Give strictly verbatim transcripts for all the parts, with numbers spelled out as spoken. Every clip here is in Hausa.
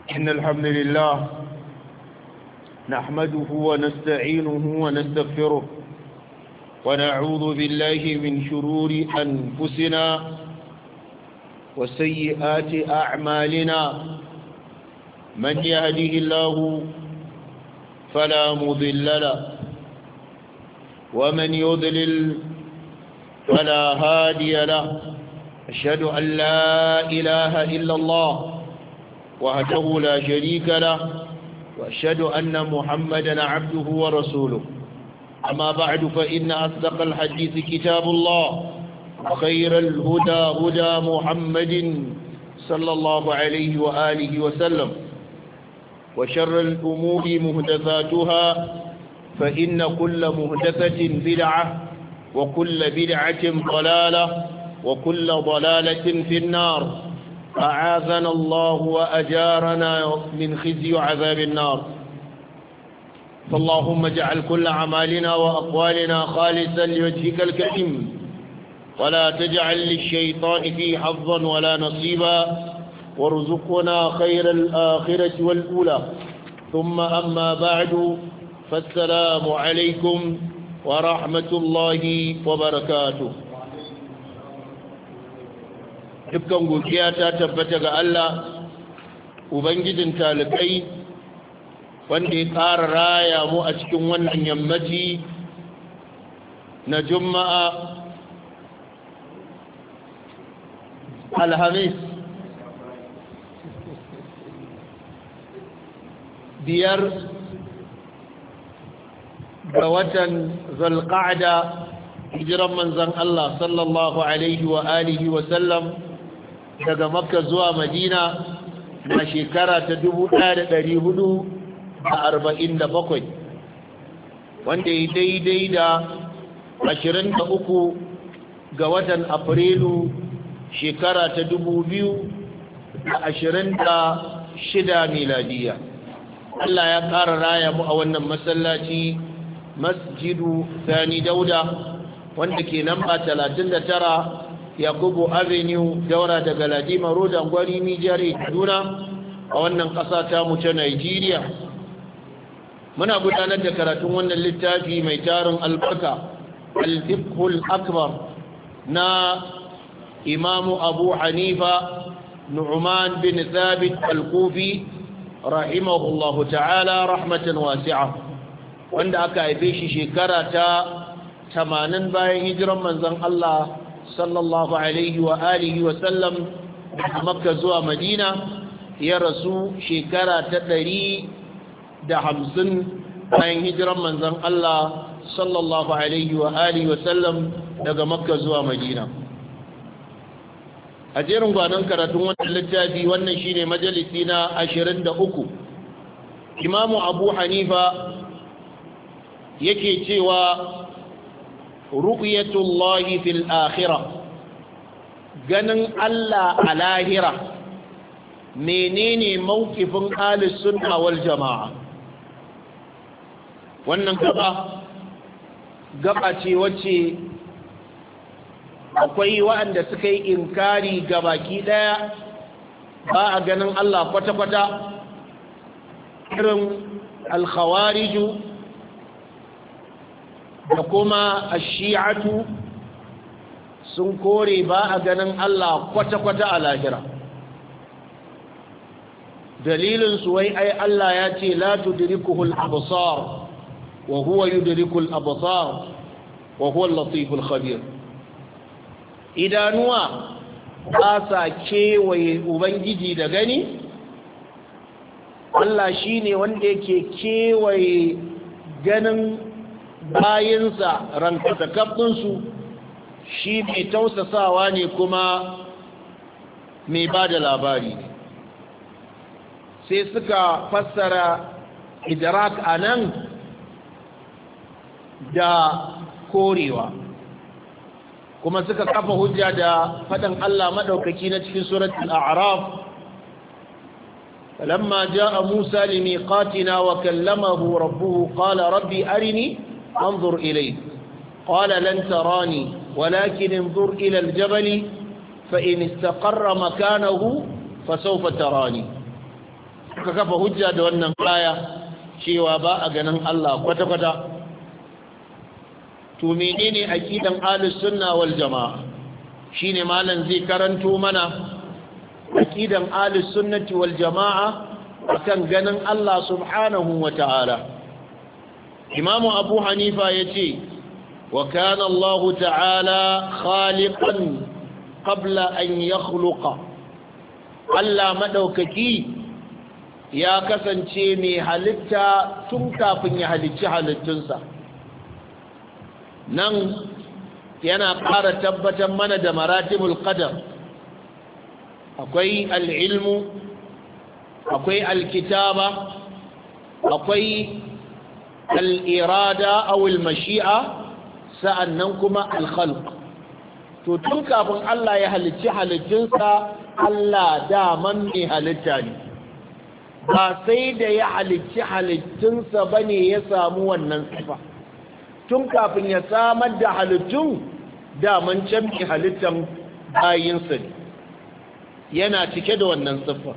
إن الحمد لله نحمده ونستعينه ونستغفره ونعوذ بالله من شرور أنفسنا وسيئات أعمالنا من يهده الله فلا مضل له ومن يضلل فلا هادي له أشهد أن لا إله إلا الله وحده لا شريك له وأشهد أن محمدا عبده ورسوله أما بعد فإن أصدق الحديث كتاب الله وخير الهدى هدى محمد صلى الله عليه وآله وسلم وشر الأمور محدثاتها فإن كل محدثة بدعة وكل بدعة ضلالة وكل ضلالة في النار أعاذنا الله وأجارنا من خزي وعذاب النار فاللهم اجعل كل أعمالنا وأقوالنا خالصا لوجهك الكريم ولا تجعل للشيطان فيه حظا ولا نصيبا وارزقنا خير الآخرة والأولى ثم أما بعد فالسلام عليكم ورحمة الله وبركاته. dukkan godiya ta tabbata ga Allah ubangijin talikai wanda ya ƙara raya mu a cikin wannan yammaci na juma'a alhamis biyar ga watan zulqa'da hijiran manzon Allah sallallahu alaihi wa alihi wa sallam daga makka zuwa madina na shekara ta dubu ɗaya da ɗari hudu da arba'in da bakwai wanda ya daidai da ashirin da uku ga watan afrilu shekara ta dubu biyu da ashirin da shida miladiya. Allah ya ƙara raya mu a wannan masallaci masjidu Sani Dauda wanda ke namba talatin da tara Yakubu Avenue daura daga Ladima Road Angwari Nijar Kaduna a wannan ƙasa ta mu ta Nigeria. Muna gudanar da karatun wannan littafi mai tarin albarka Al-Fiqhul Akbar na Imam Abu Hanifa Nu'man bin Thabit Al-Kufi rahimahullahu ta'ala rahmatan wasi'a wanda aka haife shi shekara ta tamanin bayan hijiran manzon Allah sallallahu alaihi wa alihi wa sallam daga makka zuwa madina ya rasu shekara ta ɗari da hamsin bayan hijiran manzon Allah sallallahu alaihi wa alihi wa sallam daga makka zuwa madina. A jerin gwanon karatun wannan littafi wannan shine majalisi na ashirin da uku. Imamu Abu Hanifa yake cewa ru'yatullahi fil akhirah ganin Allah a lahira menene mawqifin ahlus sunna wal jamaa. Wannan gaba gaba ce wacce akwai waɗanda suka yi inkari gabaki daya ba a ganin Allah kwata-kwata irin al-khawariju da kuma ashi'atu sun kore ba a ganin Allah kwata-kwata a lahira. Dalilin su wai ai Allah ya ce la tudrikuhul absar wa huwa yudrikul absar wa huwa al-latiful khabir. Idanuwa ba sa kewaye ubangiji da gani, Allah shine wanda yake kewaye ganin bayinsa rankatakabinsu, shi mai tausasawa ne kuma mai ba da labari. Sai suka fassara idrak a nan da korewa, kuma suka kafa hujja da faɗin Allah maɗaukaki na cikin suratul A'raf فلما جاء موسى لميقاتنا وكلمه ربه قال ربي أرني انظر إليه قال لن تراني ولكن انظر إلى الجبل فإن استقر مكانه فسوف تراني suka kafa hujja da wannan aya cewa ba a ganin Allah kwata-kwata. To menene aqidan ahlus sunna wal jamaa? Shine malan zai karanto mana aqidan ahlus sunnati wal jamaa akan ganin Allah subhanahu wa ta'ala. Imam Abu Hanifa yace wa kana Allah ta'ala khaliqan qabla an yakhluqa. Allah madaukaki ya kasance mai halitta tun kafin ya halicci halittunsa. Nan yana ƙara tabbatar mana da maratibul qadar. Akwai al-ilmu, akwai al-kitaba, akwai al-irada aw al-mashi'a, sa'annan kuma al-khalq. To tun kafin Allah ya halicci halittunsa, Allah daman mai halitta ne. Ba sai da ya halicci halittunsa bane ya samu wannan sifa. Tun kafin ya samar da halittun, daman can mai halittan bayinsa ne. Yana cike da wannan sifa.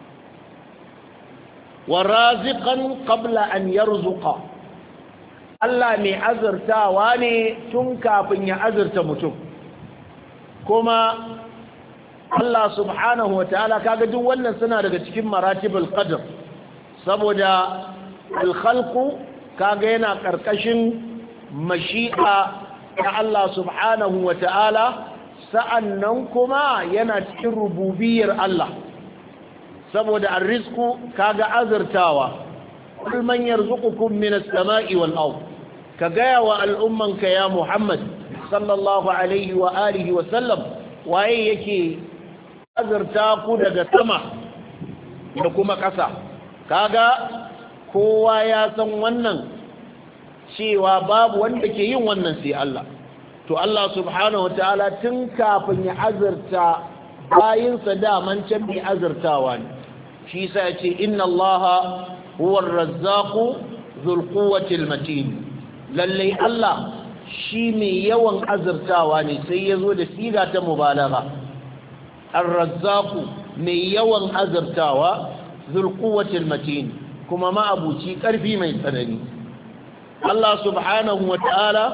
Wa raziqan qabla an yarzuqa. Allah mai azurtawa ne tun kafin ya azurta mutum. Kuma Allah subhanahu wa ta'ala kaga duk wannan suna daga cikin maratibul qadr, saboda al-khalqu kaga yana karkashin mashi'a ta Allah subhanahu wa ta'ala, sa'annan kuma yana cikin rububiyar Allah, saboda ar-rizqu kaga azurtawa. Kul man yarzuqukum minas sama'i wal ard, kaga wa al'ummanka ya Muhammad sallallahu alaihi wa alihi wa sallam, waye yake azurta ku daga sama da kuma ƙasa. Kaga kowa ya san wannan cewa babu wanda ke yin wannan sai Allah. To Allah subhanahu wataala tun kafin ya azurta bayinsa daman can mai azurtawa ne. Shi sa ya ce inna Allaha huwa ar-razzaqu dhul quwwati al-matin. Lalle Allah shi mai yawan azurtawa ne, sai ya zo da siga ta mubalagha. Ar-Razzaqu mai yawan azurtawa, Dhul Quwwatil Matin, kuma ma'abuci ƙarfi mai tsanani. Allah subhanahu wata'ala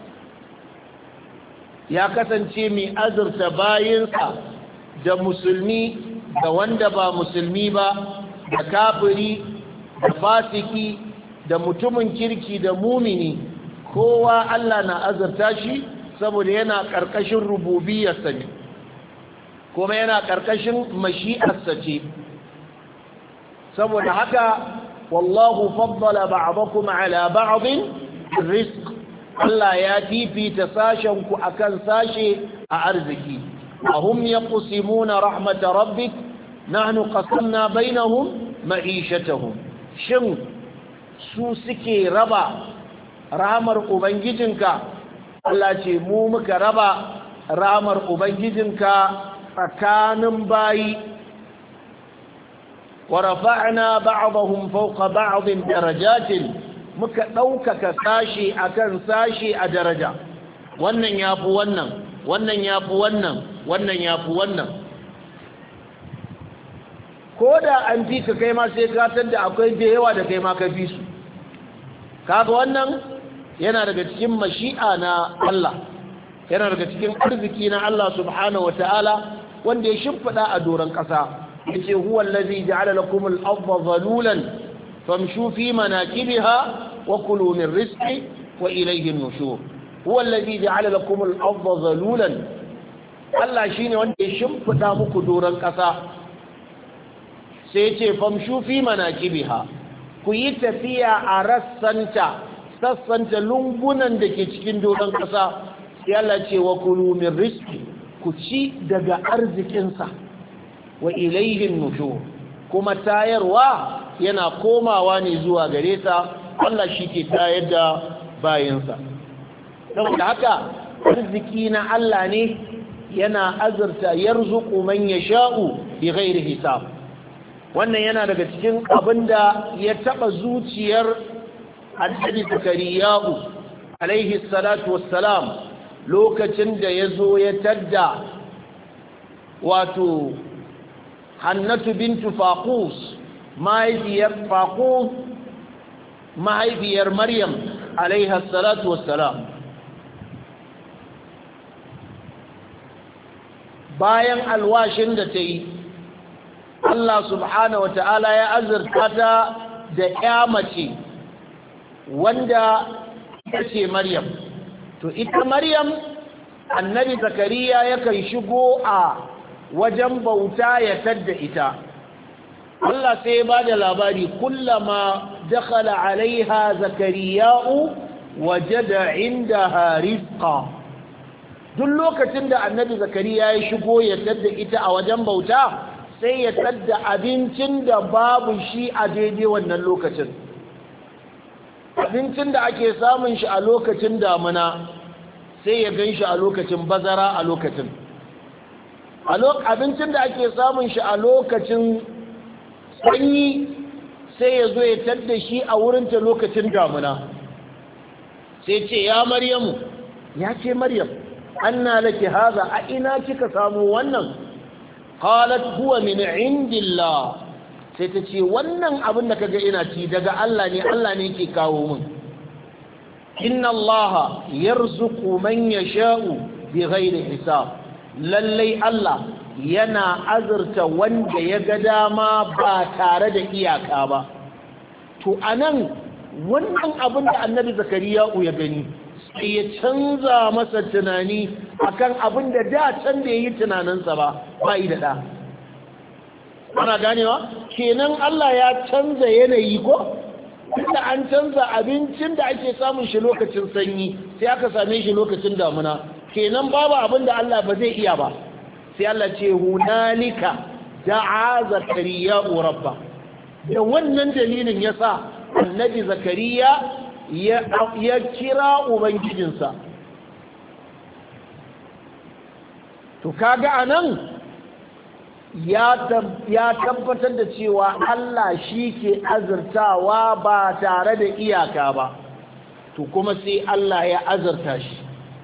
ya kasance mai azurta bayinsa da musulmi da wanda ba musulmi ba, da kafiri da fasiki da mutumin kirki da mumini, kowa Allah na azurta shi saboda yana ƙarƙashin rububiyarsa ne, kuma yana ƙarƙashin mashi'arsa ce. Saboda haka wallahu faddala ba'dakum ala ba'din rizq, Allah ya fifita sashen ku akan sashe a arziki. ahum yaqsimuna rahmat rabbik nahnu qasamna bainahum ma'ishatahum. Shin su suke raba rahmar ubangijinka? Allah ce mu muka raba rahmar ubangijinka tsakanin bayi. wa rafa'na ba'dahum fawqa ba'din darajatin, muka ɗaukaka sashi akan sashi a daraja. Wannan yafi wannan, wannan yafi wannan, wannan yafi wannan. Ko da an fi ka kai ma sai ka tada akwai da yawa da kai ma ka fi su. Kaga wannan yana daga cikin mashi'a na Allah, yana daga cikin arziki na Allah subhanahu wataala wanda ya shimfida a doron ƙasa. yace huwa allazi ja'ala lakum al-ardha dhalulan famshu fi manakibiha wa kulu min rizqi wa ilayhi an-nushur. huwa allazi ja'ala lakum al-ardha dhalulan, Allah shine wanda ya shimfida muku doron ƙasa. sai yace famshu fi manakibiha, ku yi tafiya a rassanta, sassanta lungunan da ke cikin doron ƙasa. sai Allah ce wa kulu min rizqi, ku ci daga arzikinsa. wa ilayhin nushur, kuma tayarwa yana komawa ne zuwa gare sa. Allah shi ke tayar da bayinsa. saboda haka arziki na Allah ne, yana azurta yarzuqu man yasha'u bighairi hisab. wannan yana daga cikin abinda ya taba zuciyar Annabi Zakariya alaihi salatu wassalam lokacin da yazo ya tadda wato Hannatu bintu Faqus mahaifiyar Faqus mahaifiyar Maryam alaiha salatu wassalam. bayan alwashin da ta yi Allah subhanahu wa ta'ala ya azurta ta da ya mace wanda ita ce Maryam. To ita Maryam annabi Zakariya yakan shigo a wajen bauta ya tadda ita. Allah sai ba da labari kullama dakhala alaiha Zakariya'u wajada indaha rizqa. Duk lokacin da annabi Zakariya ya shigo ya tadda ita a wajen bauta sai ya tadda abincin da babu shi a daidai wannan lokacin. Abincin da ake samun shi a lokacin damuna sai ya gan shi a lokacin bazara a lokacin. Abincin da ake samun shi a lokacin sanyi sai ya zo ya tadda shi a wurinta lokacin damuna. Sai ce ya Maryamu, ya ce Maryam, anna laki haza, a ina kika samu wannan? Qalat huwa min indillah. Sai ta ce wannan abin da kaga ina ci daga Allah ne, Allah ne yake kawo min. Inna Allah yarzuqu man yasha'u bighairi hisab. Lallai Allah yana azurta wanda ya ga dama ba tare da iyaka ba. To anan wannan abin da Annabi Zakariya ya gani sai ya canza masa tunani akan abin da da can da yayi tunaninsa ba ba yi da da. Ana ganewa? Kenan Allah ya canza yanayi ko? Inda an canza abincin da ake samun shi lokacin sanyi sai aka same shi lokacin damuna. Kenan babu abin da Allah ba zai iya ba. Sai Allah ce hunalika da'a Zakariya rabba. Da wannan dalilin yasa Annabi Zakariya ya ya kira ubangijinsa. To kaga anan ya tabbatar da cewa Allah shi ke azurtawa ba tare da iyaka ba. To kuma sai Allah ya azurta shi.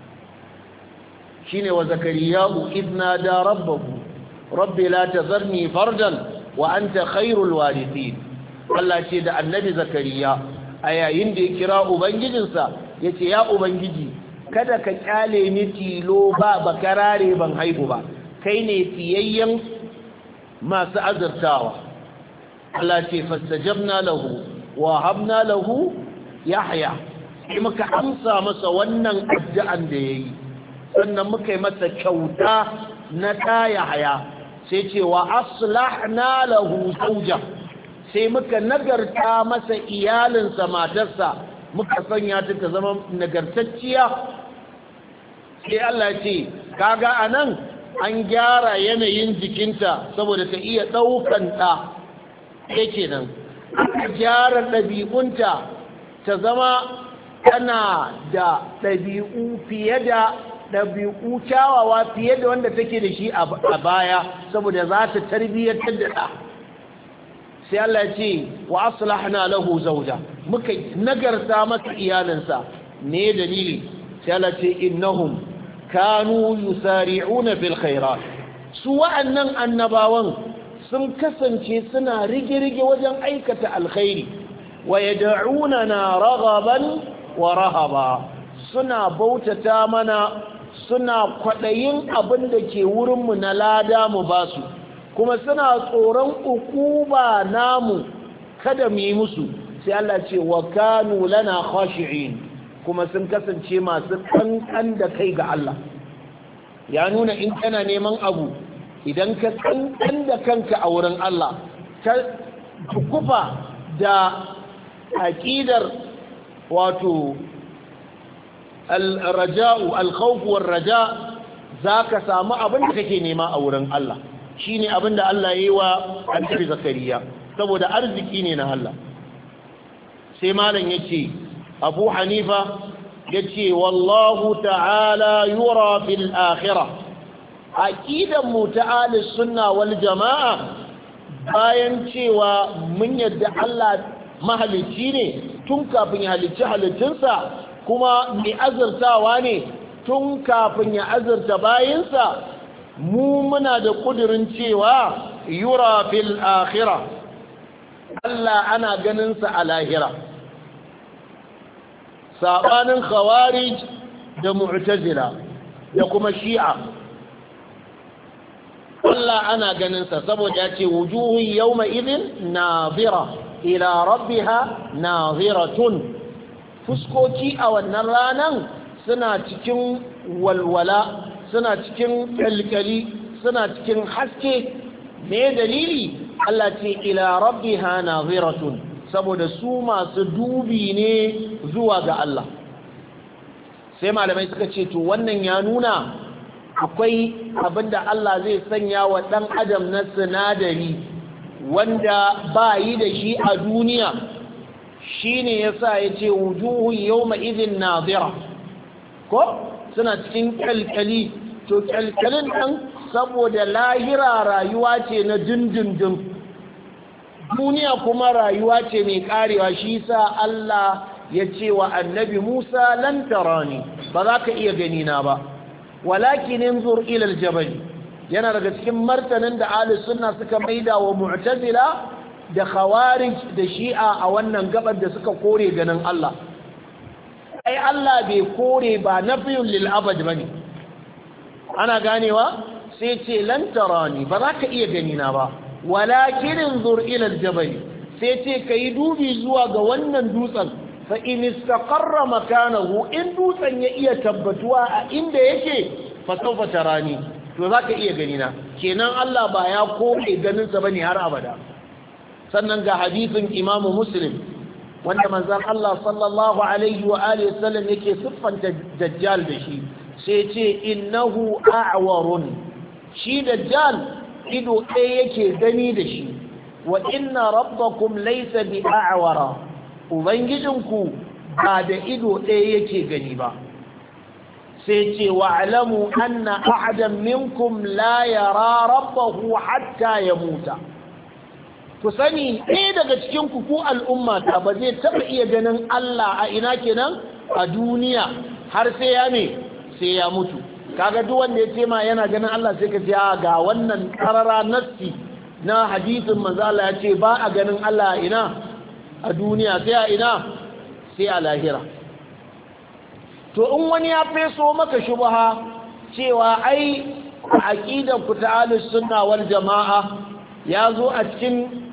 Shine wa Zakariya'u idna da rabbahu rabbi la tazarni fardan wa anta khairul warithin. Allah ce da Annabi Zakariya a yayin da ya kira ubangijinsa yace ya ubangiji kada ka kyale ni tilo ba bakarare ban haihu ba, kai ne fiyayyen masu azurtawa. Allah ce fastajabna lahu wa habna lahu Yahya, sai muka amsa masa wannan addu'an da yayi, sannan muka yi masa kyauta na ta Yahya. Sai ce wa aslahna lahu zawja, sai muka nagarta masa iyalinsa matarsa, muka sanya ta ta zama nagartacciya. Sai Allah ce kaga anan an gyara yanayin jikinta saboda ta iya ɗaukan ɗa, yake nan aka gyara ɗabi'unta ta zama tana da ɗabi'u fiye da ɗabi'u kyawawa fiye da wanda take da shi a baya saboda za ta tarbiyyantar da ɗa. Sai Allah ce wa aslahna lahu zawja, muka nagarta masa iyalinsa. Me dalili? Sai Allah ce innahum kanu yusari'una fil khairat, su wa'annan annabawan sun kasance suna rige-rige wajen aikata alkhairi, wa yad'unana raghaban wa rahaba, suna bautata mana, suna kwadayin abin da ke wurin mu na lada mu basu, kuma suna tsoron ukuba namu kada mu yi musu. Sai Allah ce wa kanu lana khashi'in, kuma sun kasance masu kankan da kai ga Allah. Ya nuna in kana neman abu, idan ka kankan da kanka a wurin Allah, ka tukufa da aqidar wato al-raja'u al-khawf war-raja, zaka samu abin da kake nema a wurin Allah. Shine abin da Allah yayi wa Annabi Zakariya, saboda arziki ne na Allah. Sai malam yace Abu Hanifa yace wallahu ta'ala yura fil akhirah, aqidan mu ta ahlus sunna wal jamaa, bayan cewa mun yadda Allah mahalicci ne tun kafin ya halicci halittunsa, kuma mai azurtawa ne tun kafin ya azurta bayinsa, mu muna da kudirin cewa yura fil akhirah, Allah ana ganinsa a lahira saɓanin khawarij da mu'tazila da kuma shi'a Allah ana ganinsa saboda ya ce wujuhun yawma idin nazira ila rabbiha naziratun fuskoki a wannan ranan suna cikin walwala suna cikin kalkali suna cikin haske me dalili Allah ce ila rabbiha naziratun saboda su masu dubi ne zuwa ga Allah sai malamai suka ce to wannan ya nuna akwai abinda Allah zai sanya wa dan adam na sinadari wanda ba yi da shi a duniya shine yasa yace wujuhun yawma idhin nazira ko suna cikin kalkali to kalkalin dan saboda lahira rayuwa ce na dindindin duniya kuma rayuwa ce mai karewa shi sa Allah ya ce wa annabi Musa lan tarani ba za ka iya gani na ba walakin inzur ila aljabal yana daga cikin martanin da ahlus sunna suka maida wa mu'tazila da khawarij da shi'a a wannan gabar da suka kore ganin Allah ai Allah bai kore ba nafiyul lil abad bane ana ganewa sai ce lan tarani ba za ka iya gani na ba walakin inzur ila aljabal sai ce kai dubi zuwa ga wannan dutsen fa in istaqarra makanahu in dutsen ya iya tabbatuwa a inda yake fa sawfa tarani to za ka iya gani na kenan Allah ba ya kore ganin sa bane har abada sannan ga hadisin Imam Muslim wanda manzon Allah sallallahu alaihi wa alihi wasallam yake siffanta dajjal da shi sai ce innahu a'warun shi dajjal ido ɗaya yake gani da shi wa inna rabbakum laysa bi a'wara ubangijinku ba da ido ɗaya yake gani ba sai ce wa'lamu anna ahadan minkum la yara rabbahu hatta yamuta ku sani ɗaya daga cikin ku ku al'umma ta ba zai taɓa iya ganin Allah a ina kenan a duniya har sai ya ne sai ya mutu kaga duk wanda ya ce ma yana ganin Allah sai ka ce ga wannan karara nassi na hadisin manzo Allah ya ce ba a ganin Allah ina a duniya sai a ina sai a lahira to in wani ya feso maka shubha cewa ai aqidar ku ta ahlus sunna wal jamaa ya zo a cikin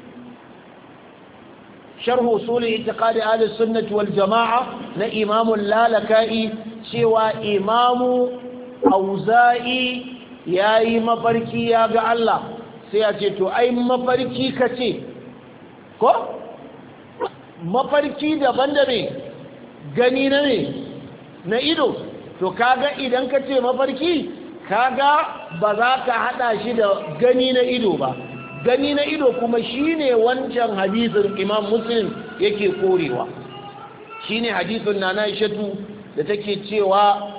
sharh usul i'tiqad ahlus sunnah wal jamaa na imam al-lalaka'i cewa imamu auza'i ya yi mafarki ya ga Allah sai ya ce to ai mafarki ka ce ko mafarki daban da ne gani na ne na ido to kaga idan ka ce mafarki kaga ba za ka hada shi da gani na ido ba gani na ido kuma shine wancan hadisin Imam Muslim yake korewa shine hadisin Nana Aishatu da take cewa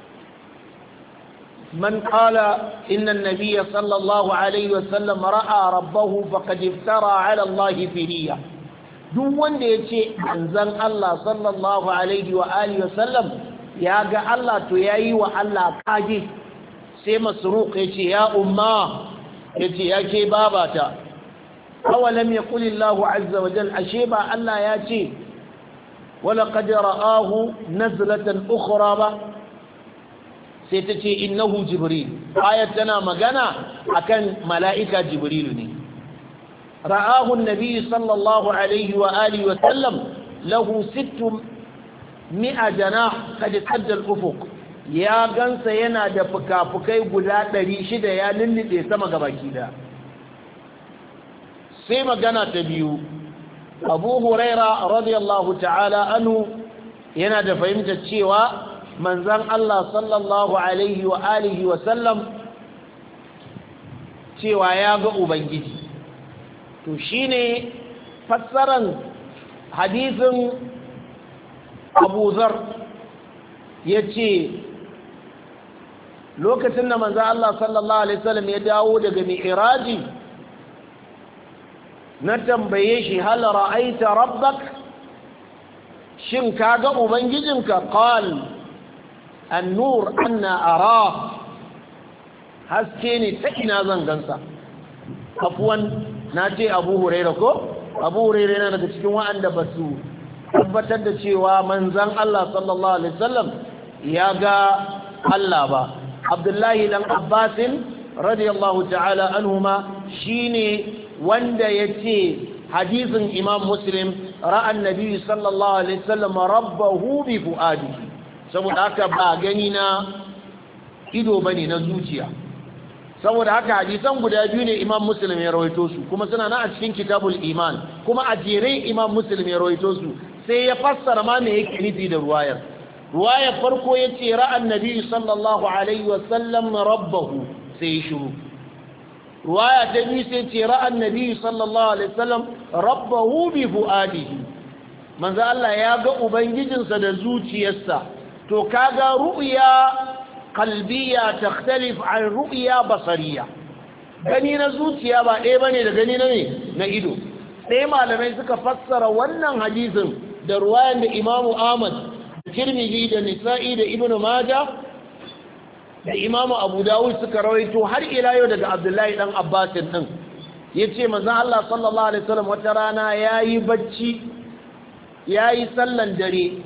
من قال إن النبي صلى الله عليه وسلم رأى ربه فقد افترى على الله فرية duk wanda ya ce manzon Allah sallallahu alaihi wa alihi wa sallam ya ga Allah to yayi wa Allah kage sai masruq ya ce ya umma ya ce ya ke babata awalam yaqul Allah azza wa jalla ashe ba Allah ya ce wala qad ra'ahu nazlatan ukhra ba sai ta ce innahu jibril ayat tana magana akan mala'ika jibril ne ra'ahu an-nabi sallallahu alaihi wa alihi wa sallam lahu sittu mi'a janah qad sadda al-ufuq ya gansa yana da fukafukai guda ɗari shida ya lullube sama gabaki da sai magana ta biyu abu huraira radiyallahu ta'ala anhu yana da fahimtar cewa manzan Allah sallallahu alaihi wa alihi wa sallam cewa ya ga ubangiji to shine fassaran hadisin Abu Zar yace lokacin da manzan Allah sallallahu alaihi wa sallam ya dawo daga mi'raji na tambaye shi hal ra'aita rabbak shin kaga ubangijinka qal an-nur anna ara haske ne ta ina zan gansa afwan nace Abu Hurairah ko Abu Hurairah yana daga cikin wa'anda ba su tabbatar da cewa manzon Allah sallallahu alaihi wasallam ya ga Allah ba. Abdullahi dan Abbas radiyallahu ta'ala anhuma shine wanda yace hadisin Imam Muslim ra'a annabi sallallahu alaihi wasallam rabbahu bi fuadihi, saboda haka ba gani na ido bane na zuciya. saboda haka hadisan guda biyu ne Imam Muslim ya rawaito su kuma suna nan a cikin Kitabul Iman, kuma a jere Imam Muslim ya rawaito su, sai ya fassara ma me yake nufi da ruwayar. Ruwayar farko yace ra'a annabi sallallahu alaihi wasallam rabbahu, sai shiru. Ruwaya ta biyu sai ce ra'a annabi sallallahu alaihi wasallam rabbahu bi fuadihi, manzo Allah ya ga ubangijinsa da zuciyarsa. To kaga ru'ya qalbiyya takhtalif an ru'ya basariyya, gani na zuciya ba ɗaya bane da gani na ne na ido. Sai malamai suka fassara wannan hadisin da ruwayan da Imam Ahmad, Tirmidhi da Nisa'i da Ibn Majah da Imam Abu Dawud suka rawaito har ila yau daga Abdullahi dan Abbas din yace manzo Allah sallallahu alaihi wasallam wata rana yayi bacci yayi sallan dare,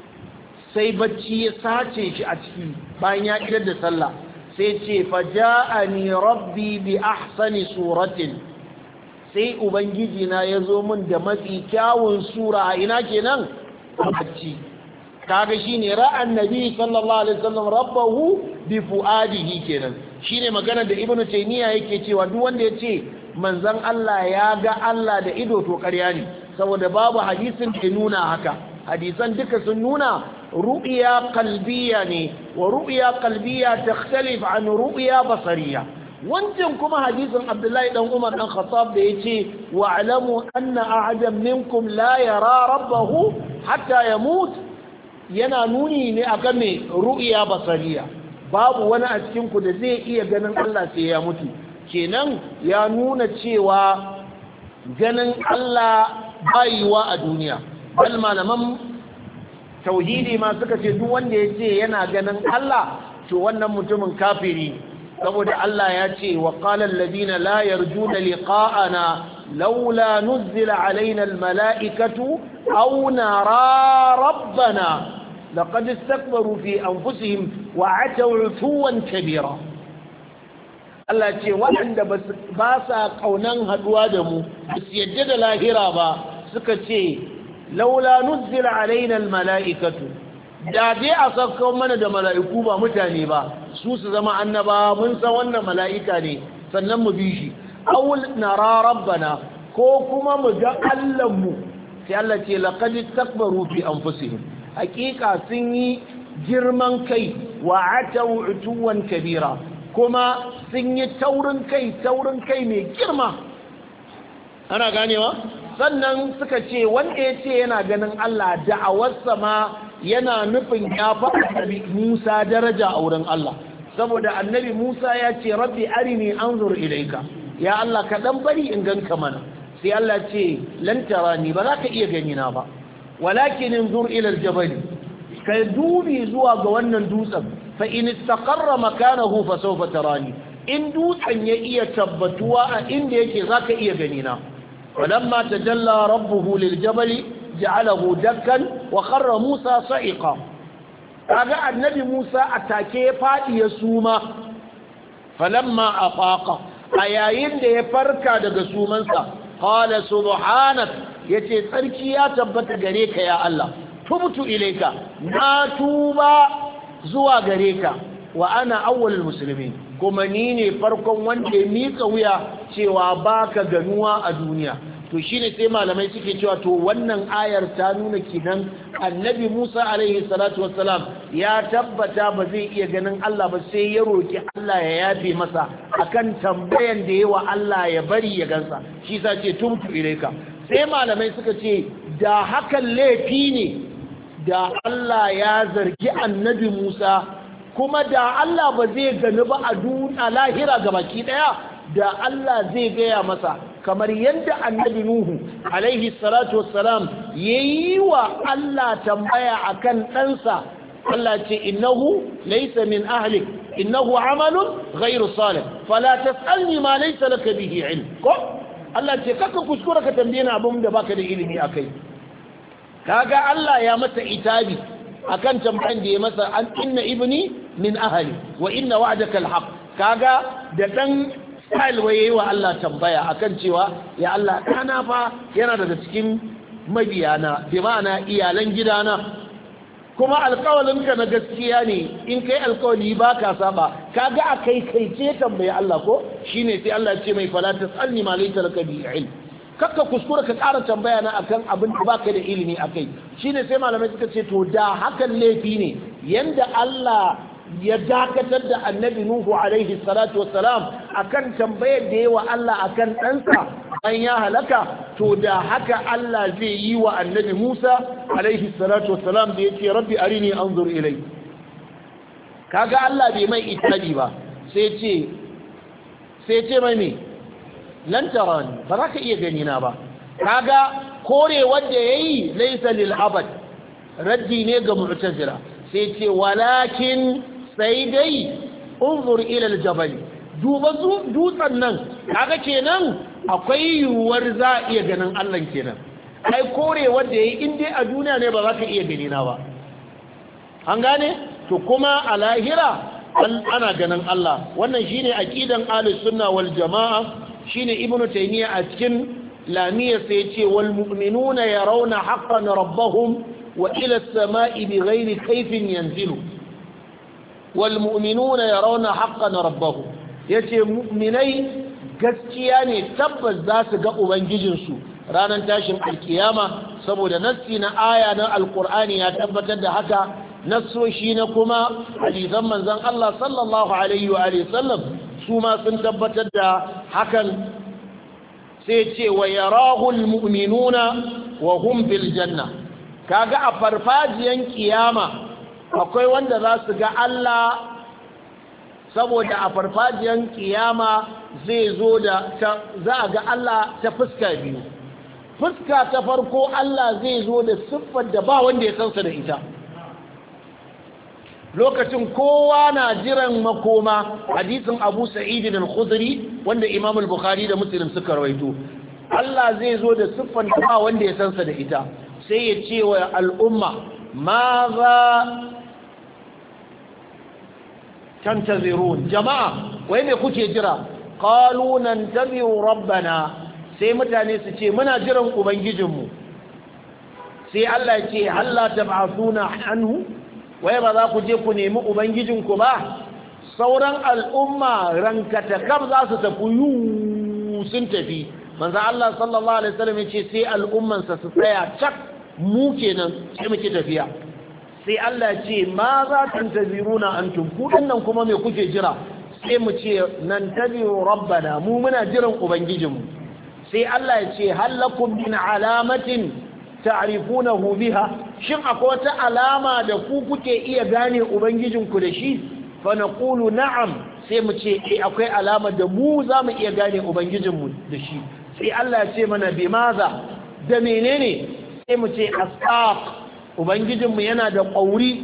sai bacci ya sace shi a ciki bayan ya idar da sallah, sai ce faja'ani rabbi bi ahsani suratin, sai ubangiji na yazo min da mafi kyawun sura. Ina kenan bacci. kaga shine ra'an nabi sallallahu alaihi wasallam rabbahu bi fuadihi kenan, shine magana da Ibn Taymiyyah yake cewa duk wanda yace manzon Allah ya ga Allah da ido to ƙarya ne, saboda babu hadisin da nuna haka. Hadisan duka sun nuna ru'ya qalbiyya ne, wa ru'ya qalbiyya takhtalif an ru'ya basariyya. Wancan kuma hadisin Abdullahi dan Umar dan Khattab da yace wa'lamu anna ahadan minkum la yara rabbahu hatta yamut, yana nuni ne akan me ru'ya basariya. Babu wani a cikin ku da zai iya ganin Allah sai ya mutu. Kenan ya nuna cewa ganin Allah bayiwa a duniya. Bal malaman tauhidi ma suka ce duk wanda yace yana ganin Allah to wannan mutumin kafiri, saboda Allah ya ce wa qala alladhina la yarjuna liqa'ana laula nuzila alaina almala'ikatu aw nara rabbana laqad istakbaru fi anfusihim wa ataw 'utuwan kabira. Allah ce waɗanda ba sa kaunan haduwa da mu, ba su yadda da lahira ba, suka ce laula nuzila alaina almala'ikatu, da dai a sauko mana da mala'iku ba mutane ba, su su zama annaba, mun san wannan mala'ika ne sannan mu bi shi. Aw nara rabbana, ko kuma mu ga Allahnmu. Sai Allah ce laqad istakbaru fi anfusihim, hakika sun yi girman kai, wa ataw utuwan kabira, kuma sun yi taurin kai taurin kai mai girma. Ana ganewa? Sannan suka ce wanda ya ce yana ganin Allah, da'awarsa ma yana nufin ya fi annabi Musa daraja a wurin Allah, saboda annabi Musa ya ce rabbi arini anzur ilaika, ya Allah ka dan bari in ganka mana. Sai Allah ce lan tarani, ba za ka iya gani na ba, walakin inzur ila aljabal, ka dubi zuwa ga wannan dutsen, fa in istaqarra makanahu fa sawfa tarani, in dutsen ya iya tabbatuwa a inda yake zaka iya gani na. walamma tajalla rabbuhu liljabali ja'alahu dakkan wa kharra Musa sa'iqa. kaga annabi Musa atake ya fadi ya suma, falamma afaqa, ayayin da ya farka daga sumansa, qala subhanak, yace tsarki ya tabbata gare ka ya Allah, tubtu ilayka, na tuba zuwa gare ka, wa ana awwalul muslimin, kuma ni ne farkon wanda ya mika wuya cewa baka ganuwa a duniya. To shine sai malamai suke cewa to wannan ayar ta nuna kinan annabi Musa alaihi salatu wassalam ya tabbata ba zai iya ganin Allah ba, sai ya roki Allah ya yafe masa akan tambayan da yawa Allah ya bari ya gansa. Shi sa ce tumtu ilaika. Sai malamai suka ce da hakan laifi ne da Allah ya zargi annabi Musa, kuma da Allah ba zai gani ba a duniya lahira gabaki daya, da Allah zai gaya masa kamar yadda annabi Nuhu alaihi salatu wassalam yayi wa Allah tambaya akan ɗansa. Allah ce innahu laysa min ahlik innahu amalun ghayru salih fala tasalni ma laysa laka bihi ilm. Ko Allah ce kaka kuskura ka tambaye ni abin da baka da ilimi akai kaga Allah ya masa itabi akan tambayan da ya masa an inna ibni min ahli wa inna wa'daka alhaq kaga da dan style waye wa Allah tambaya akan cewa ya Allah kana fa yana daga cikin mabiyana bi ma'ana iyalan gidana kuma alƙawalinka na gaskiya ne in kai alƙawali ba ka saba kaga a kai kai ce tambaye Allah ko shine sai Allah ya ce mai fala tasalni ma laysa laka bi ilm kakka kuskura ka ƙara tambaya na akan abin da baka da ilimi akai shine sai malamai suka ce to da hakan laifi ne yanda Allah ya dakatar da annabi Nuhu alaihi salatu wassalam akan tambayar da yawa Allah akan ɗansa an ya halaka to da haka Allah zai yi wa annabi Musa alaihi salatu wassalam da yace rabbi arini anzur ilai kaga Allah bai mai itabi ba sai ce sai ce mai me lan tarani ba za ka iya gani na ba kaga kore wanda yayi laysa lil abad raddi ne ga mu'tazila sai ce walakin sai dai unzur ila aljabal duba dutsen nan kaga kenan akwai yiwuwar za a iya ganin Allah kenan ai kore wanda yayi in dai a duniya ne ba za ka iya gani na ba an gane to kuma a lahira ana ganin Allah wannan shine aqidan ahlus sunna wal jamaa shine ibnu taymiya a cikin lamiya sai yace wal mu'minuna yarawna haqqan rabbahum wa ila as-samaa'i bighairi kayfin yanzilu wal mu'minuna yarawna haqqan rabbahum yace mu'minai gaskiya ne tabbas za su ga ubangijinsu ranar tashin alkiyama saboda nassi na aya na alkur'ani ya tabbatar da haka nassoshi na kuma hadisan manzon Allah sallallahu alaihi wa sallam su ma sun tabbatar da hakan sai ce wa yarahu almu'minuna wa hum bil janna kaga a farfajiyan kiyama akwai wanda za su ga Allah saboda a farfajiyan kiyama zai zo da za a ga Allah ta fuska biyu fuska ta farko Allah zai zo da siffar da ba wanda ya sansa da ita lokacin kowa na jiran makoma hadisin Abu Sa'id al-Khudri wanda Imam al-Bukhari da Muslim suka rawaito Allah zai zo da siffar da ba wanda ya sansa da ita sai ya ce wa al'umma ma za tantazirun jama'a wai me kuke jira qalu nantaziru rabbana sai mutane su ce muna jiran ubangijinmu sai Allah ya ce halla tab'athuna anhu wai ba za ku je ku nemi ubangijinku ba sauran al'umma rankata kam za su tafi yu sun tafi manzo Allah sallallahu alaihi wasallam ya ce sai al'umman sa su tsaya cak mu kenan sai muke tafiya sai Allah ce ma za ta taziruna antum ku dinnan kuma me kuke jira sai mu ce nan tabi'u rabbana mu muna jiran ubangijinmu sai Allah ya ce halakum min alamatin ta'rifunahu biha shin akwai wata alama da ku kuke iya gane ubangijinku da shi fa naqulu na'am sai mu ce eh akwai alama da mu za mu iya gane ubangijinmu da shi sai Allah ya ce mana bimaza da menene sai mu ce asaq ubangijinmu yana da ƙauri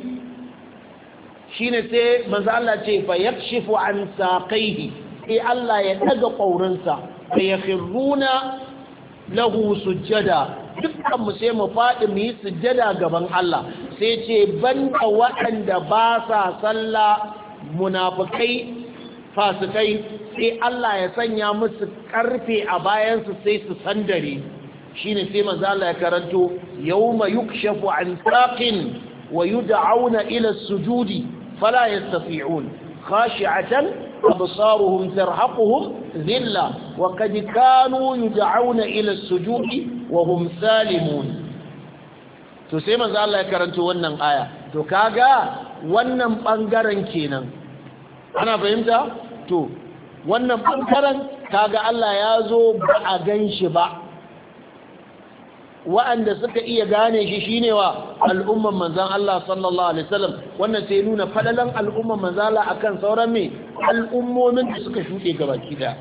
shi ne sai manzo Allah ce fa yakshifu an saqaihi sai Allah ya daga ƙaurinsa fa yakhruna lahu sujjada dukkan mu sai mu faɗi mu yi sujjada gaban Allah sai ce banda waɗanda ba sa sallah munafikai fasikai sai Allah ya sanya musu karfe a bayansu sai su sandare shine sai manzo Allah ya karanto yawma yukshafu an saqin wa yud'auna ila as-sujudi fala yastati'un khashi'atan absaruhum tarhaquhum dhilla wa qad kanu yud'auna ila as-sujudi wa hum salimun to sai manzo Allah ya karanto wannan aya to kaga wannan bangaren kenan ana fahimta to wannan bangaren kaga Allah ya zo ba a ganshi ba wa'anda suka iya gane shi shine wa al'umman manzan Allah sallallahu alaihi wasallam wannan sai nuna fadalan al'umman manzala akan sauran me al'ummomin da suka shuɗe gabaki da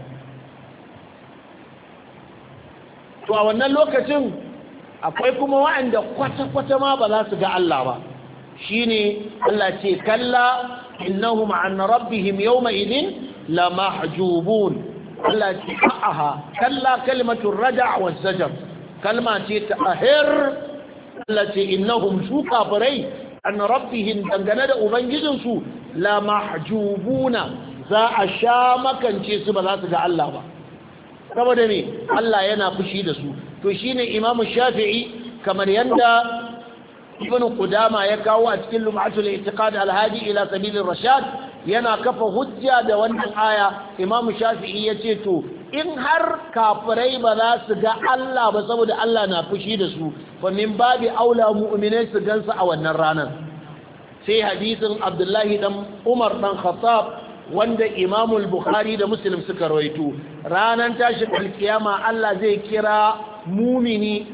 to a wannan lokacin akwai kuma wa'anda kwata-kwata ma ba za su ga Allah ba shine Allah ce kalla innahum an rabbihim yawma idin la mahjubun Allah ce aha kalla kalimatur rada' wa zajar kalma ce ta ahir Allah ce innahum su kafirai an rabbihim dangane da ubangijinsu la mahjubuna za a sha makance su ba za su ga Allah ba saboda ne Allah yana fushi da su to shine Imam Shafi'i kamar yanda Ibn Qudama ya kawo a cikin Lum'atul I'tiqad al-Hadi ila Sabil ar-Rashad yana kafa hujja da wannan aya Imam Shafi'i yace to in har kafirai ba za su ga Allah ba saboda Allah na fushi da su fa min babi aula mu'minai su gansu a wannan ranar sai hadisin Abdullahi dan Umar dan Khattab wanda Imam al-Bukhari da Muslim suka rawaito ranar tashin alkiyama Allah zai kira mumini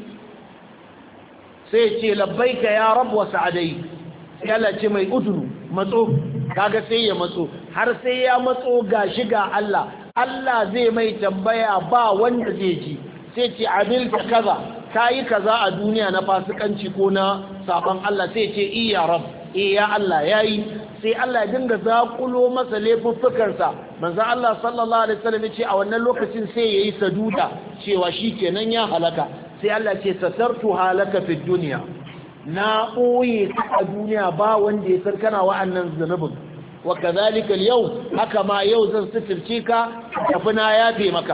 sai ce labbaika ya rabb wa sa'adai sai Allah ce mai udunu matso kaga sai ya matso har sai ya matso gashi ga Allah Allah zai mai tambaya ba wanda zai ji sai ce abilta kaza kayi kaza a duniya na fasikanci ko na saban Allah sai ce iya rab eh ya Allah yayi sai Allah ya dinga zakulo masa laifuffukarsa manzo Allah sallallahu alaihi wasallam ce a wannan lokacin sai yayi saduda cewa shikenan ya halaka sai Allah ce satartu halaka fi dunya na ɓoye a duniya ba wanda ya san kana wa'annan zunubin wa kadhalika al-yawm haka ma yau zan sitirce ka tafi na yafe maka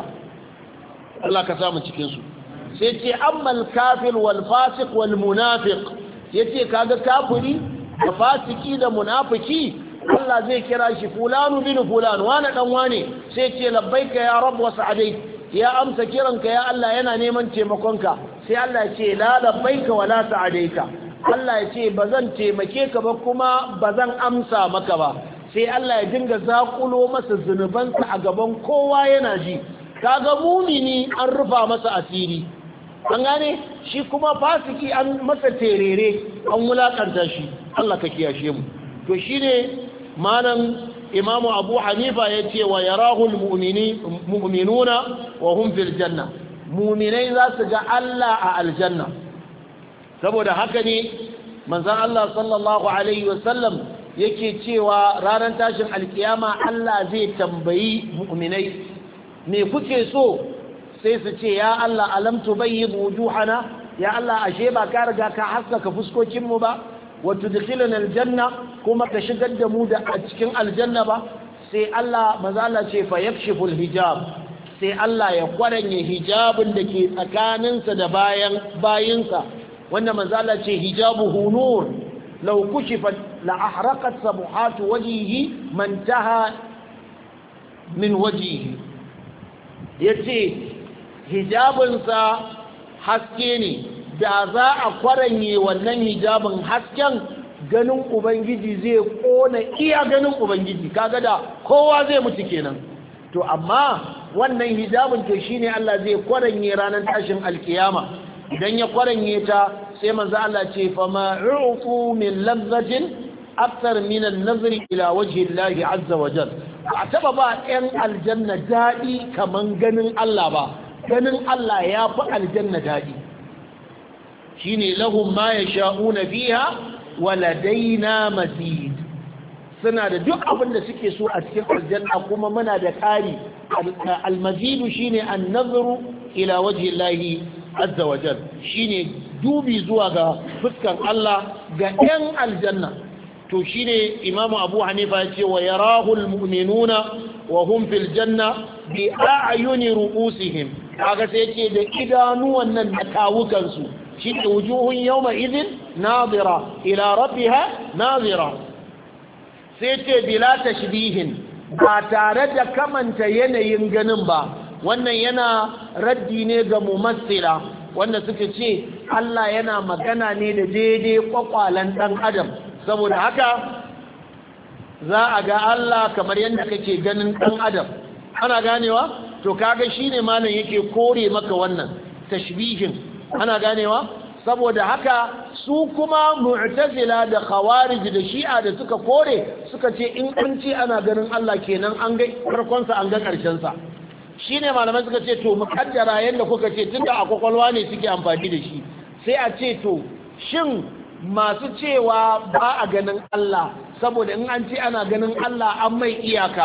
Allah ka samu cikin su sai ce ammal kafir wal fasiq wal munafiq yace kaga kafiri da fasiki da munafiki Allah zai kira shi fulanu bin fulan wani dan wane sai ce labbaika ya rabb wa sa'adai ya amsa kiranka ya Allah yana neman taimakonka sai Allah ya ce la labbaika wa la sa'adaika Allah ya ce bazan taimake ka ba kuma bazan amsa maka ba sai Allah ya dinga zakulo masa zunubansa a gaban kowa yana ji kaga mumini an rufa masa asiri an gane shi kuma fasiki an masa terere an wulakanta shi Allah ka kiyashe mu to shine malam Imam Abu Hanifa yace wa yarahul mu'minuna wa hum fil janna mu'minai za su ga Allah a aljanna saboda haka ne manzon Allah sallallahu alaihi wasallam yake cewa ranar tashin alkiyama Allah zai tambayi mu'minai me kuke so sai su ce ya Allah alam tubayyid wujuhana ya Allah ashe ba ka riga ka haskaka fuskokin mu ba wa tudkhilana aljanna kuma ka shigar da mu da a cikin aljanna ba sai Allah maza Allah ce fa yakshiful hijab sai Allah ya kwaranye hijabin da ke tsakaninsa da bayan bayinsa wanda maza Allah ce hijabuhu nur law kushifat la ahraqat sabuhat wajhihi man taha min wajhihi yace hijabinsa haske ne da za a kwaranye wannan hijabin hasken ganin ubangiji zai kona iya ganin ubangiji kaga da kowa zai mutu kenan to amma wannan hijabin to shine Allah zai kwaranye ranar tashin alkiyama idan ya kwaranye ta sai manzo Allah ce fa ma'ufu min ladhatin akthar min an-nazr ila wajhi Allah azza wa jalla a taba ba ɗan aljanna dadi kaman ganin Allah ba ganin Allah ya fi aljanna dadi shine lahum ma yasha'una fiha waladaina mazid suna da duk abin da suke so a cikin aljanna kuma muna da ƙari almazidu shine an-nazru ila wajhi Allah azza wa jal shine dubi zuwa ga fuskan Allah ga ɗan aljanna to shine imamu Abu Hanifa yace wa yarahu almu'minuna wa hum fil janna bi a'yuni ru'usihim kaga sai yace da idanuwan nan da kawukan su shi wujuhun yawma idhin nadira ila rabbiha nadira sai ce bila tashbihin ba tare da kamanta yanayin ganin ba wannan yana raddi ne ga mumassila wanda suka ce Allah yana magana ne da daidai kwakwalan dan adam saboda haka za a ga Allah kamar yadda kake ganin dan adam ana ganewa to kaga shine malam yake kore maka wannan tashbihin ana ganewa saboda haka su kuma mu'tazila da khawarij da shi'a da suka kore suka ce in an ce ana ganin Allah kenan an ga farkon sa an ga karshen sa shine malamai suka ce to mukaddara yanda kuka ce tunda a kwakwalwa ne suke amfani da shi sai a ce to shin masu cewa ba a ganin Allah saboda in an ce ana ganin Allah an mai iyaka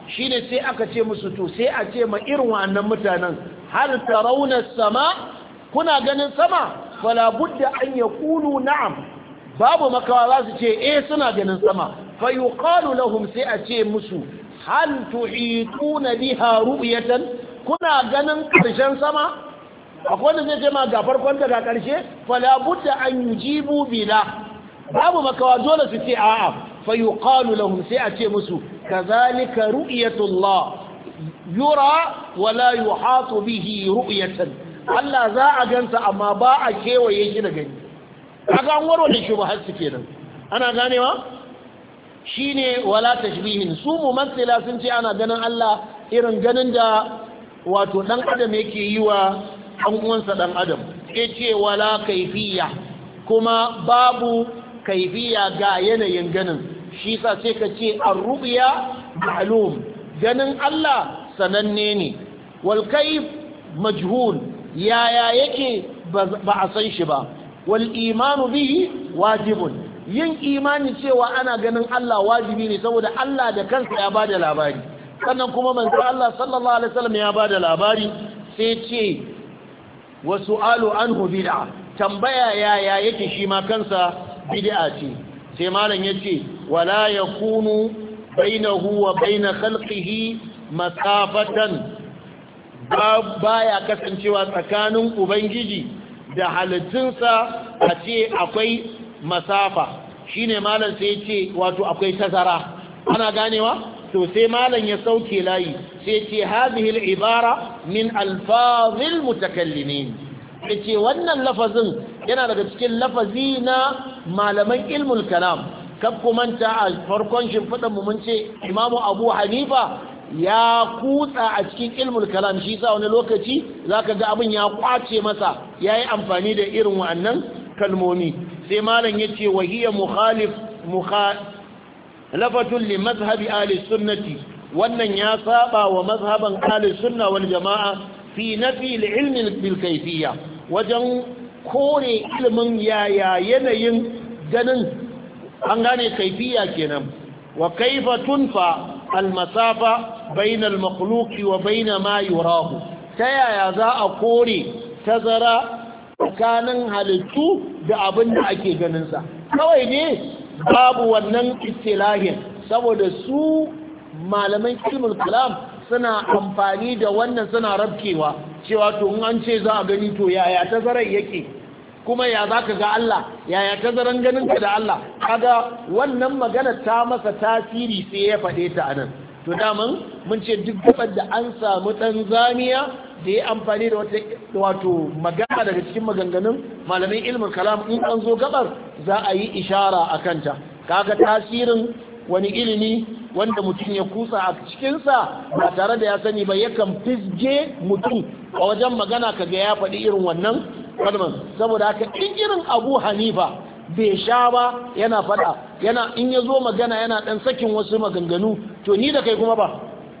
shine sai aka ce musu to sai a ce ma irin wannan mutanen hal tarawna sama kuna ganin sama fala budda an yaqulu na'am babu makawa za su ce eh suna ganin sama fa yuqalu lahum sai a ce musu hal tuhituna biha ru'yatan kuna ganin karshen sama akwai wanda zai ce ma ga farkon da ga karshe fala budda an yujibu bila babu makawa dole su ce a'a fa yuqalu lahum sai a ce musu kazalika ru'yatullah yura wala yuhatu bihi ru'yatan Allah za a gansa amma ba a kewaye shi da gani kaga an warware shi ba har su kenan ana ganewa shine wala tashbihin su mumassila sun ce ana ganin Allah irin ganin da wato dan adam yake yi wa dan uwansa dan adam yace wala kaifiya kuma babu kaifiya ga yanayin ganin shi sa sai ka ce ar-ru'ya ma'lum ganin Allah sananne ne wal kayf majhul yaya yake ba a san shi ba wal imanu bihi wajibun yin imani cewa ana ganin Allah wajibi ne saboda Allah da kansa ya bada labari sannan kuma manzo Allah sallallahu alaihi wasallam ya bada labari sai ce wa su'alu anhu bid'a tambaya yaya yake shi ma kansa bid'a ce sai malam yace wala yakunu bainahu wa bain khalqihi masafatan baya kasancewa tsakanin ubangiji da halittunsa a ce akwai masafa shine malam sai yace wato akwai tazara ana ganewa to sai malam ya sauke layi sai ce hadhihi al-ibara min alfazil mutakallimin yace wannan lafazin yana daga cikin lafazi na malaman ilmul kalam kab kumanta a farkon shimfidan mu mun ce imamu abu hanifa ya kutsa a cikin ilmul kalam shi sa wani lokaci zaka ga abin ya kwace masa yayi amfani da irin wannan kalmomi sai malam yace wahiya mukhalif mukhalafatun li madhhabi ahli sunnati wannan ya saba wa mazhaban ahli sunna wal jamaa fi nafi al-ilm bil kayfiyya wajen kore ilmin yaya yanayin ganin an gane kayfiyya kenan wa kayfa tunfa al-masafa bayna al-makhluq wa bayna ma yurahu ta yaya za a kore tazara tsakanin halittu da abin da ake ganin sa kawai ne babu wannan istilahin saboda su malaman ilmul kalam suna amfani da wannan suna rabkewa cewa to in an ce za a gani to yaya tazarar yake kuma ya zaka ga Allah yaya tazaran ganin ka da Allah kaga wannan magana ta masa tasiri sai ya fade ta anan to daman mun ce duk gabar da an samu dan zamiya da ya amfani da wata wato magana daga cikin maganganun malamin ilmul kalam in an zo gabar za a yi ishara akan ta kaga tasirin wani ilimi wanda mutum ya kusa a cikinsa ba tare da ya sani ba yakan fisge mutum a wajen magana kaga ya faɗi irin wannan kalman saboda haka in irin abu hanifa bai sha ba yana faɗa yana in ya zo magana yana ɗan sakin wasu maganganu to ni da kai kuma ba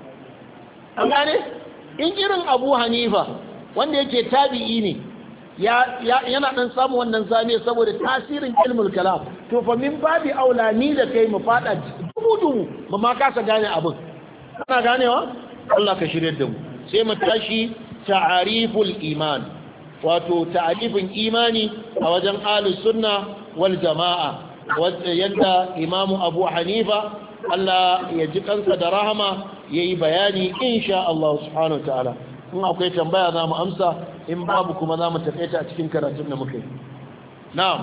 an gane in irin abu hanifa wanda yake tabi'i ne yana ɗan samun wannan zane saboda tasirin ilmul kalam to fa min babi aula ni da kai mu fada dubu ba ma kasa gane abin kana ganewa Allah ka shirye da mu sai mu tashi ta'ariful iman wato ta'arifin imani a wajen ahlus sunna wal jamaa wanda yanda imamu abu hanifa Allah ya ji kansa da rahama yayi bayani insha Allah subhanahu wa ta'ala in akwai tambaya za mu amsa in babu kuma za mu taƙaita a cikin karatun da muka yi na'am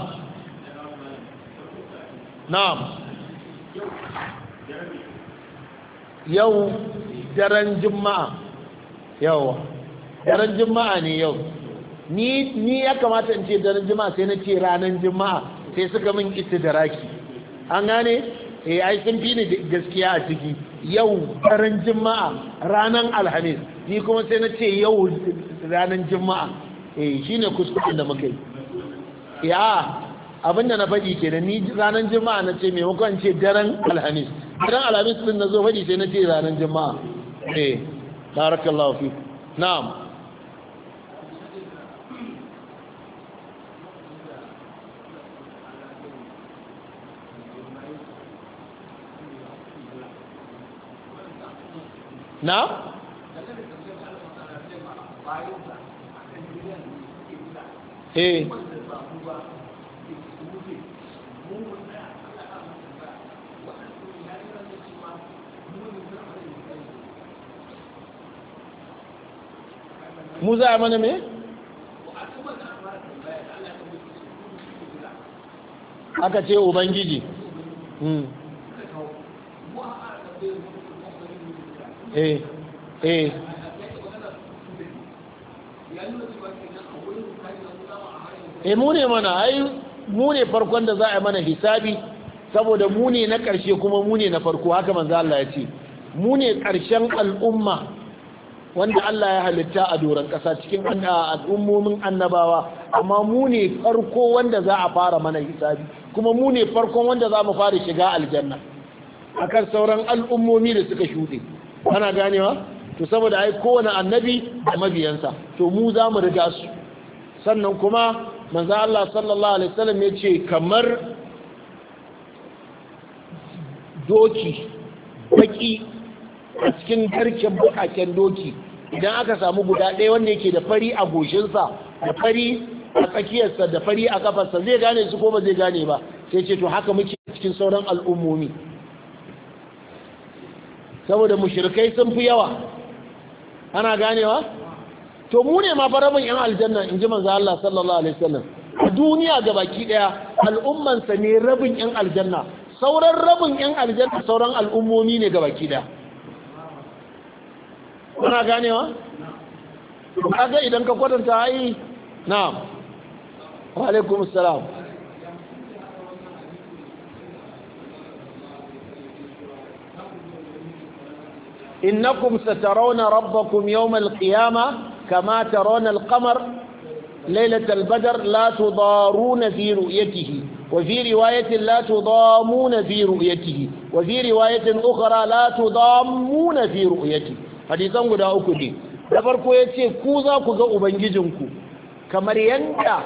na'am yau daren juma'a yawa daren juma'a ne yau ni ni ya kamata in ce daren juma'a sai na ce ranar juma'a sai suka min istidraki an gane eh ai sun fi ni gaskiya a ciki yau daren juma'a ranar alhamis ni kuma sai na ce yau ranar juma'a eh shine kuskuren da muka yi ya abinda na faɗi kenan ni ranar juma'a na ce maimakon ce daren alhamis daren alhamis din na zo faɗi sai na ce ranar juma'a eh barakallahu fi na'am na eh mu za a mana me? aka ce ubangiji eh eh eh mu ne mana ai mu ne farkon da za a mana hisabi saboda mu ne na ƙarshe kuma mu ne na farko haka manzo Allah ya ce mu ne ƙarshen al'umma wanda Allah ya halitta a doron ƙasa cikin al'ummomin annabawa amma mu ne farko wanda za a fara mana hisabi kuma mu ne farkon wanda za mu fara shiga aljanna akan sauran al'ummomi da suka shuɗe ana ganewa to saboda ai kowane annabi da mabiyansa to mu za mu riga su sannan kuma manzo Allah sallallahu alaihi wasallam ya ce kamar doki baki a cikin garken bukaken doki idan aka samu guda ɗaya wanda yake da fari a goshinsa da fari a tsakiyarsa da fari a kafarsa zai gane su ko ba zai gane ba sai ce to haka muke cikin sauran al'ummomi saboda mushrikai sun fi yawa ana ganewa to mu ne ma farabin yan aljanna in ji manzo Allah sallallahu alaihi wasallam a duniya gabaki daya al'ummansa ne rabin yan aljanna sauran rabin yan aljanna sauran al'ummomi ne gabaki daya kuna ganewa kaga idan ka kwatanta ai na'am wa alaikum assalam innakum satarawna rabbakum yawm al-qiyamah kama tarawna al-qamar laylat al-badr la tudaruna fi ru'yatihi wa fi riwayatin la tudamuna fi ru'yatihi wa fi riwayatin ukhra la tudammuna fi ru'yatihi hadisan guda uku ne da farko ya ce ku za ku ga ubangijinku kamar yadda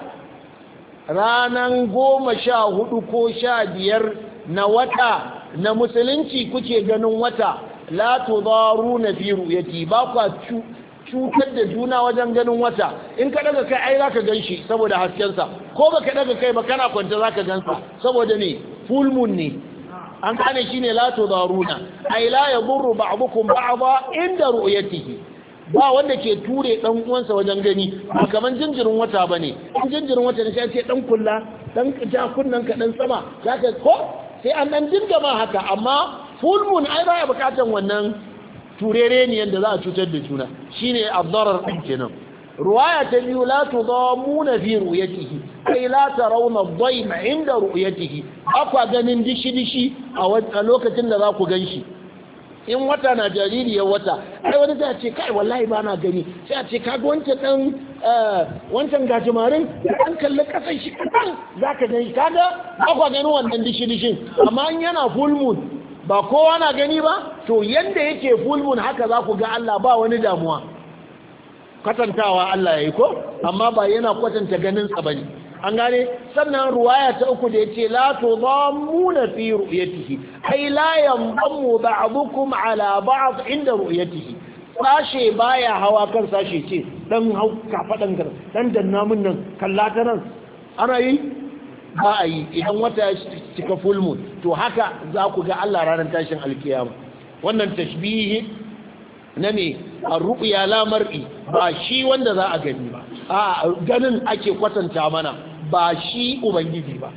ranar goma sha hudu ko sha biyar na wata na musulunci kuke ganin wata la tudaru na fi ru'yati ba kwa cutar da juna wajen ganin wata in ka daga kai ai zaka ganshi saboda haskensa ko baka daga kai ba kana kwanta zaka gansa saboda ne full moon ne an gane shine la tudaruna ay la yadurru ba'dukum ba'dha inda ru'yatihi ba wanda ke ture dan uwansa wajen gani ba kaman jinjirin wata bane in jinjirin wata ne sai ce dan kulla dan ja kunnan ka dan sama zaka ko sai an dan dinga ma haka amma full moon ai baya bukatan wannan turere ne yanda za a cutar da juna shine abdarar din kenan ruwaya ta biyu la tudamuna fi ru'yatihi kai la tarawna ad-dayma 'inda ru'yatihi akwa ganin dishi dishi a lokacin da za ku ganshi in wata na jaririyar wata ai wani zai ce kai wallahi ba na gani sai a ce kaga wancan dan wancan gajimarin da an kalli kasan shi kadan zaka gani kaga akwa ganin wannan dishi dishin amma in yana full moon ba kowa na gani ba to yanda yake full moon haka za ku ga Allah ba wani damuwa kwatantawa Allah ya yi ko amma ba yana kwatanta ganinsa ba ne an gane sannan ruwaya ta uku da ya ce la tudammuna fi ru'yatihi ai la yanqamu ba'dukum ala ba'd inda ru'yatihi sashe baya hawa kan sashe ce dan hau kafadan gar dan danna mun nan kallata nan ana yi ba a yi idan wata ya cika full moon to haka za ku ga Allah ranar tashin alkiyama wannan tashbihi na ne a ru'ya la mar'i ba shi wanda za a gani ba a ganin ake kwatanta mana ba shi ubangiji ba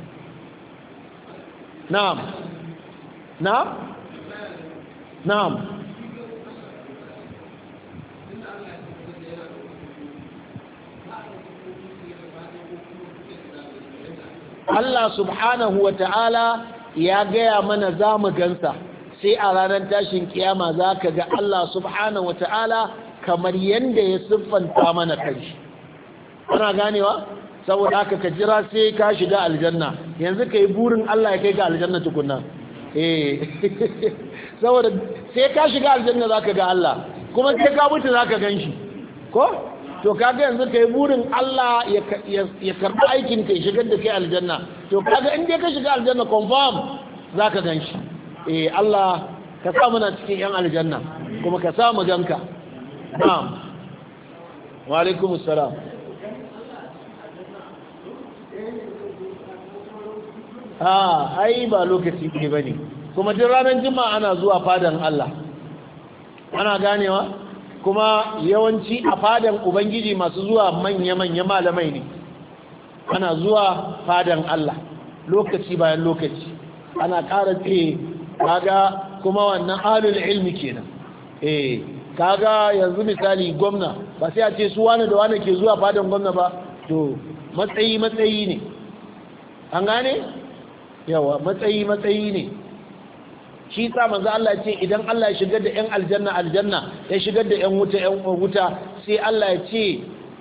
na'am na'am na'am Allah subhanahu wa ta'ala ya gaya mana za mu gansa sai a ranar tashin kiyama za ka ga Allah subhanahu wa ta'ala kamar yadda ya siffanta mana kanshi ana ganewa saboda haka ka jira sai ka shiga aljanna yanzu ka yi burin Allah ya kai ka aljanna tukunna eh saboda sai ka shiga aljanna za ka ga Allah kuma sai ka mutu za ka gan shi ko to kaga yanzu ka yi burin Allah ya karɓi aikin ka ya shigar da kai aljanna to kaga in dai ka shiga aljanna confirm za ka gan shi eh Allah ka sa muna cikin yan aljanna kuma ka samu ganka. na'am wa alaikumus salam. a ai ba lokaci ne bane, kuma duk ranar juma'a ana zuwa fadan Allah, ana ganewa, kuma yawanci a fadan ubangiji masu zuwa manya-manya malamai ne, ana zuwa fadan Allah lokaci bayan lokaci, ana ƙara tsaye kaga kuma wannan ahlul ilmi kenan. eh kaga yanzu misali gwamna ba sai a ce su wani da wani ke zuwa fadan gwamna ba, to matsayi matsayi ne, an gane yawa matsayi matsayi ne. shi sa manzo Allah ce idan Allah ya shigar da ƴan aljanna aljanna, ya shigar da ƴan wuta ƴan wuta, sai Allah ya ce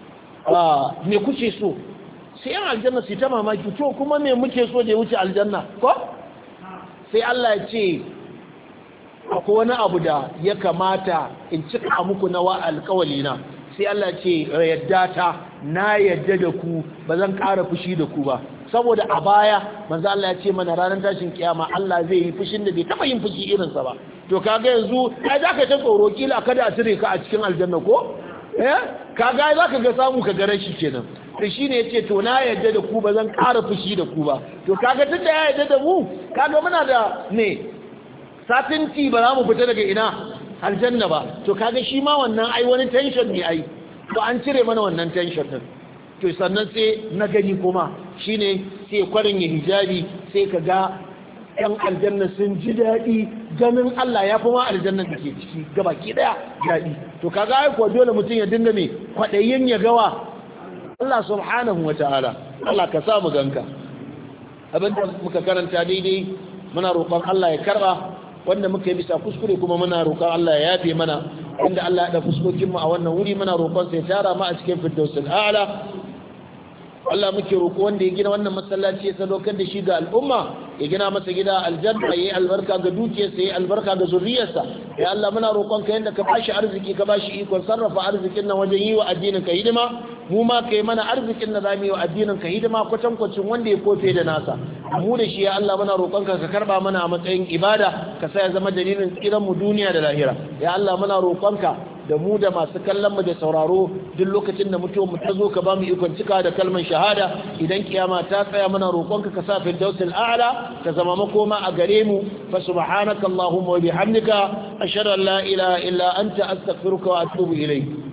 me kuke so, sai ƴan aljanna su ta mamaki, to kuma me muke so da ya wuce aljanna ko? sai Allah ya ce akwai wani abu da ya kamata in cika muku na wa alƙawali na, sai Allah ya ce yadda ta na yadda da ku ba zan ƙara fushi da ku ba, saboda a baya manzo Allah ya ce mana ranar tashin kiyama Allah zai yi fushin da bai taba yin fushi irinsa ba. to kaga yanzu ai zaka ta tsoro kila kada a cire ka a cikin aljanna ko eh kaga ai zaka ga samu ka ga rashi kenan. to shine yace to na yadda da ku ba zan ƙara fushi da ku ba. to kaga tunda ya yadda da mu, kaga muna da ne satinti ba za mu fita daga ina aljanna ba. to kaga shi ma wannan ai wani tension ne ai, to an cire mana wannan tension din. to sannan sai na gani kuma shine sai kwarin ya hijabi, sai ka ga ‘yan aljanna sun ji daɗi ganin Allah ya fi ma aljannan da ke ciki gabaki ɗaya daɗi. to kaga ai kuwa dole mutum ya dinga mai kwaɗayin ya gawa Allah subhanahu wa ta'ala. Allah ka samu ganka. abinda muka karanta daidai muna roƙon Allah ya karɓa, wanda muka yi bisa kuskure kuma muna roƙon Allah ya yafe mana, inda Allah ya da fuskokinmu a wannan wuri muna roƙon sai tara mu a cikin firdausul a'la. Allah muke roƙo wanda ya gina wannan masallaci ya sadaukar da shi ga al'umma, ya gina masa gida aljanna, yayi albarka ga dukiyarsa, yayi albarka ga zuriyarsa. ya Allah muna roƙon ka yanda ka bashi arziki ka bashi ikon sarrafa arzikin nan wajen yi wa addinin ka hidima, mu ma kai mana arzikin nan zamu yi wa addinin ka hidima kwatankwacin wanda ya kofe da nasa. mu da shi ya Allah muna roƙon ka ka karba mana a matsayin ibada, ka sa ya zama dalilin tsiran mu duniya da lahira. ya Allah muna roƙon ka da mu da masu kallon mu da sauraro duk lokacin da mutuwar mu ta zo ka ba mu ikon cika da kalmar shahada. idan kiyama ta tsaya muna roƙonka ka sa firdausul a'la ta zama makoma a gare mu. fa subhanaka allahumma wa bihamdika ashhadu an la ilaha illa anta astaghfiruka wa atubu ilayk.